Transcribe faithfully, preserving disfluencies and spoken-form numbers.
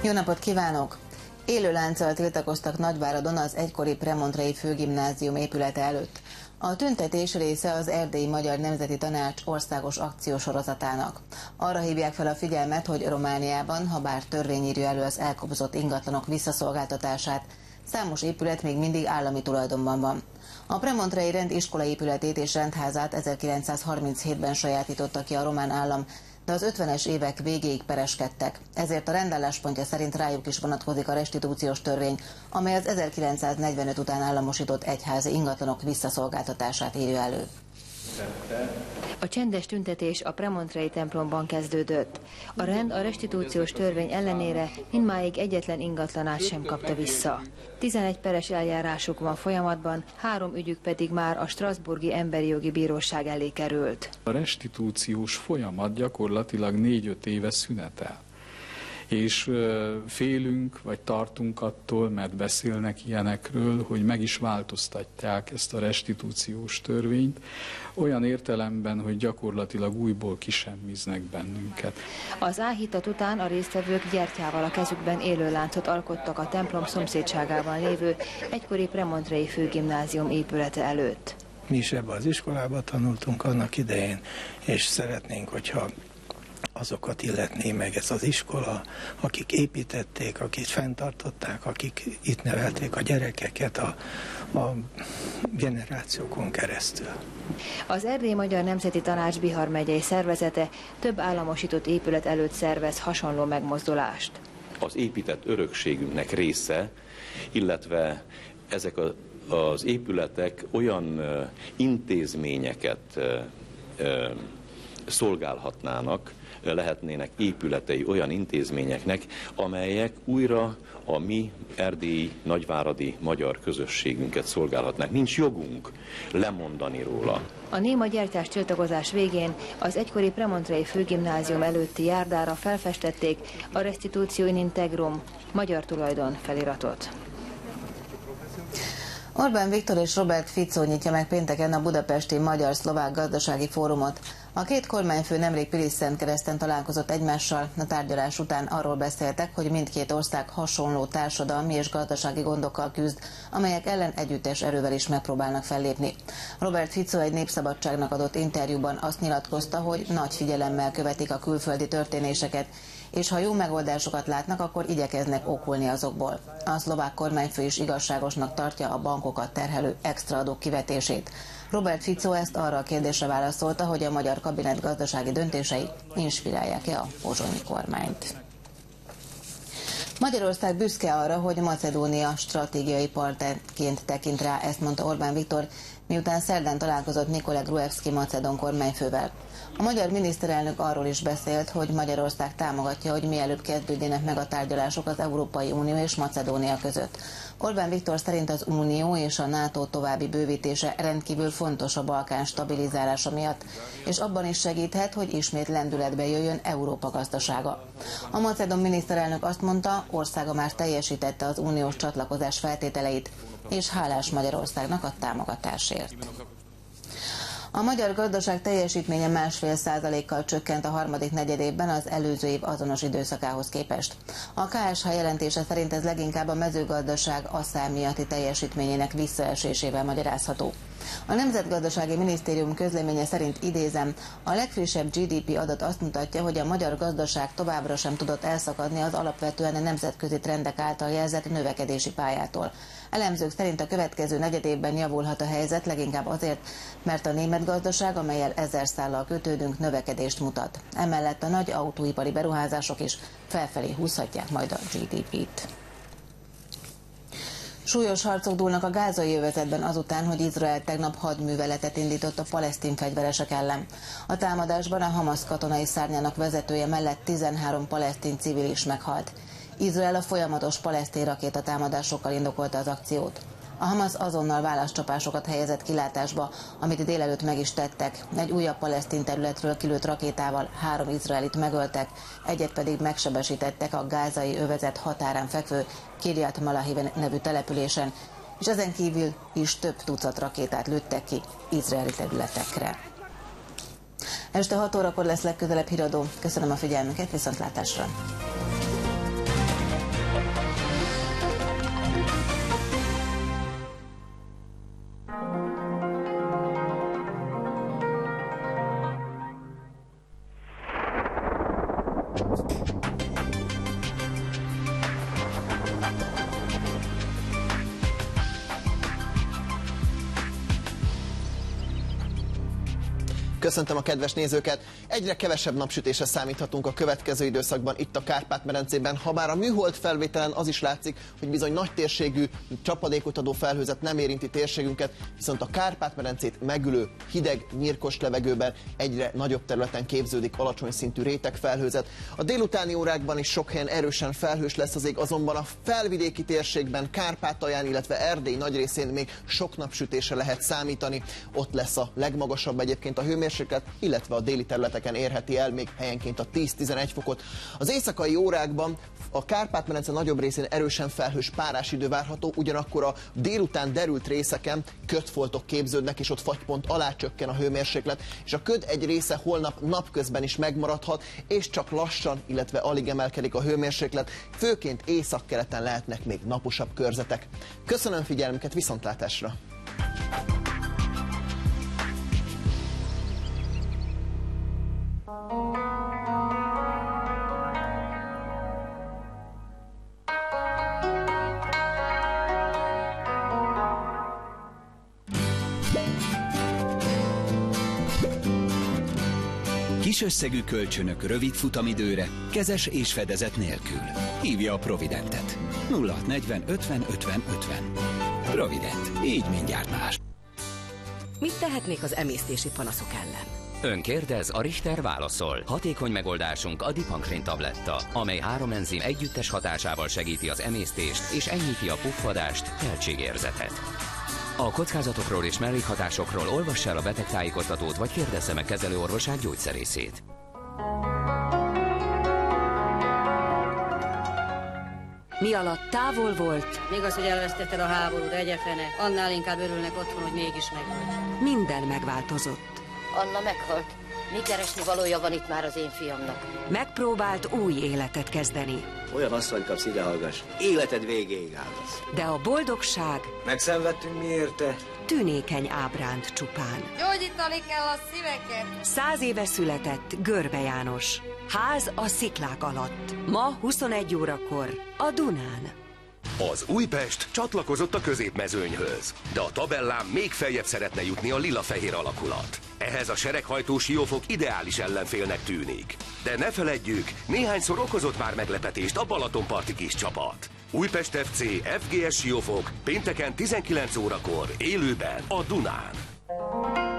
Jó napot kívánok! Élő lánccal tiltakoztak Nagyváradon az egykori Premontrei Főgimnázium épülete előtt. A tüntetés része az Erdélyi Magyar Nemzeti Tanács országos akciósorozatának. Arra hívják fel a figyelmet, hogy Romániában, ha bár törvény írja elő az elkobzott ingatlanok visszaszolgáltatását, számos épület még mindig állami tulajdonban van. A Premontrei rendiskola épületét és rendházát ezerkilencszázharminchétben sajátította ki a román állam, de az ötvenes évek végéig pereskedtek. Ezért a rendálláspontja szerint rájuk is vonatkozik a restitúciós törvény, amely az ezerkilencszáznegyvenöt után államosított egyházi ingatlanok visszaszolgáltatását írja elő. A csendes tüntetés a Premontrei templomban kezdődött. A rend a restitúciós törvény ellenére mindmáig egyetlen ingatlanát sem kapta vissza. tizenegy peres eljárásuk van folyamatban, három ügyük pedig már a Strasbourgi Emberi Jogi Bíróság elé került. A restitúciós folyamat gyakorlatilag négy-öt éve szünetel. És félünk, vagy tartunk attól, mert beszélnek ilyenekről, hogy meg is változtatják ezt a restitúciós törvényt, olyan értelemben, hogy gyakorlatilag újból kisemmiznek bennünket. Az áhítat után a résztvevők gyertyával a kezükben élő láncot alkottak a templom szomszédságában lévő egykori Premontrei Főgimnázium épülete előtt. Mi is ebbe az iskolába tanultunk annak idején, és szeretnénk, hogyha azokat illetné meg ez az iskola, akik építették, akik fenntartották, akik itt nevelték a gyerekeket a, a generációkon keresztül. Az Erdélyi Magyar Nemzeti Tanács Bihar megyei szervezete több államosított épület előtt szervez hasonló megmozdulást. Az épített örökségünknek része, illetve ezek a, az épületek olyan intézményeket szolgálhatnának, lehetnének épületei olyan intézményeknek, amelyek újra a mi erdélyi, nagyváradi magyar közösségünket szolgálhatnák. Nincs jogunk lemondani róla. A néma gyertyás tiltakozás végén az egykori Premontrei Főgimnázium előtti járdára felfestették a Restitutio in Integrum magyar tulajdon feliratot. Orbán Viktor és Robert Fico nyitja meg pénteken a budapesti Magyar-Szlovák Gazdasági Fórumot. A két kormányfő nemrég Pilisszentkereszten találkozott egymással, a tárgyalás után arról beszéltek, hogy mindkét ország hasonló társadalmi és gazdasági gondokkal küzd, amelyek ellen együttes erővel is megpróbálnak fellépni. Robert Fico egy Népszabadságnak adott interjúban azt nyilatkozta, hogy nagy figyelemmel követik a külföldi történéseket, és ha jó megoldásokat látnak, akkor igyekeznek okulni azokból. A szlovák kormányfő is igazságosnak tartja a bankokat terhelő extraadók kivetését. Robert Fico ezt arra a kérdésre válaszolta, hogy a magyar kabinet gazdasági döntései inspirálják-e a pozsonyi kormányt. Magyarország büszke arra, hogy Macedónia stratégiai partnerként tekint rá, ezt mondta Orbán Viktor, miután szerdán találkozott Nicolae Gruevski macedón kormányfővel. A magyar miniszterelnök arról is beszélt, hogy Magyarország támogatja, hogy mielőbb kezdődjenek meg a tárgyalások az Európai Unió és Macedónia között. Orbán Viktor szerint az Unió és a NATO további bővítése rendkívül fontos a Balkán stabilizálása miatt, és abban is segíthet, hogy ismét lendületbe jöjjön Európa gazdasága. A macedón miniszterelnök azt mondta, országa már teljesítette az uniós csatlakozás feltételeit, és hálás Magyarországnak a támogatásért. A magyar gazdaság teljesítménye másfél százalékkal csökkent a harmadik negyedévben az előző év azonos időszakához képest. A ká es há jelentése szerint ez leginkább a mezőgazdaság asszár miatti teljesítményének visszaesésével magyarázható. A Nemzetgazdasági Minisztérium közleménye szerint, idézem, a legfrissebb gé dé pé adat azt mutatja, hogy a magyar gazdaság továbbra sem tudott elszakadni az alapvetően a nemzetközi trendek által jelzett növekedési pályától. Elemzők szerint a következő negyedévben javulhat a helyzet, leginkább azért, mert a német gazdaság, amellyel ezer szállal kötődünk, növekedést mutat. Emellett a nagy autóipari beruházások is felfelé húzhatják majd a gé dé pét. Súlyos harcok dúlnak a gázai övezetben azután, hogy Izrael tegnap hadműveletet indított a palesztin fegyveresek ellen. A támadásban a Hamasz katonai szárnyának vezetője mellett tizenhárom palesztin civil is meghalt. Izrael a folyamatos palesztin rakétatámadásokkal indokolta az akciót. A Hamasz azonnal válaszcsapásokat helyezett kilátásba, amit délelőtt meg is tettek. Egy újabb palesztin területről kilőtt rakétával három izraelit megöltek, egyet pedig megsebesítettek a gázai övezet határán fekvő Kiryat Malahi nevű településen, és ezen kívül is több tucat rakétát lőttek ki izraeli területekre. Este hat órakor lesz legközelebb híradó. Köszönöm a figyelmüket, viszontlátásra! Köszöntöm a kedves nézőket! Egyre kevesebb napsütésre számíthatunk a következő időszakban itt a Kárpát-medencében, habár a műhold felvételen az is látszik, hogy bizony nagy térségű, csapadékot adó felhőzet nem érinti térségünket, viszont a Kárpát-medencét megülő, hideg, nyírkos levegőben egyre nagyobb területen képződik alacsony szintű rétegfelhőzet. A délutáni órákban is sok helyen erősen felhős lesz az ég, azonban a felvidéki térségben, Kárpátalján, illetve Erdély nagy részén még sok napsütésre lehet számítani. Ott lesz a legmagasabb egyébként a hőmérséklet, illetve a déli területeken érheti el még helyenként a tíz-tizenegy fokot. Az éjszakai órákban a Kárpát-medence nagyobb részén erősen felhős párás idő várható, ugyanakkor a délután derült részeken ködfoltok képződnek, és ott fagypont alá csökken a hőmérséklet, és a köd egy része holnap napközben is megmaradhat, és csak lassan, illetve alig emelkedik a hőmérséklet, főként északkeleten lehetnek még naposabb körzetek. Köszönöm figyelmüket, viszontlátásra! Kis összegű kölcsönök rövid futamidőre, kezes és fedezet nélkül. Hívja a Providentet. nulla hat negyven ötven ötven ötven. Provident. Így mindjárt más. Mit tehetnék az emésztési panaszok ellen? Ön kérdez, a Richter válaszol. Hatékony megoldásunk a Dipankrin tabletta, amely három enzim együttes hatásával segíti az emésztést és enyhíti a puffadást, teltségérzetet. A kockázatokról és mellékhatásokról olvassa el a betegtájékoztatót, vagy kérdezze meg kezelőorvosát, gyógyszerészét. Mi alatt távol volt? Még az, hogy elvesztetted a háborút, egyefene. Annál inkább örülnek otthon, hogy mégis megvolt. Minden megváltozott. Anna meghalt. Mi keresni valója van itt már az én fiamnak? Megpróbált új életet kezdeni. Olyan asszony kapsz, ide hallgass. Életed végéig áldasz. De a boldogság... Megszenvedtünk mi érte? Tünékeny ábránt csupán. Gyógyítani kell a szíveket. Száz éve született Görbe János. Ház a sziklák alatt. Ma huszonegy órakor a Dunán. Az Újpest csatlakozott a középmezőnyhöz, de a tabellán még feljebb szeretne jutni a lila-fehér alakulat. Ehhez a sereghajtó Siófok ideális ellenfélnek tűnik. De ne feledjük, néhányszor okozott már meglepetést a balatonparti kis csapat. Újpest ef cé ef gé es Siófok pénteken tizenkilenc órakor élőben a Dunán.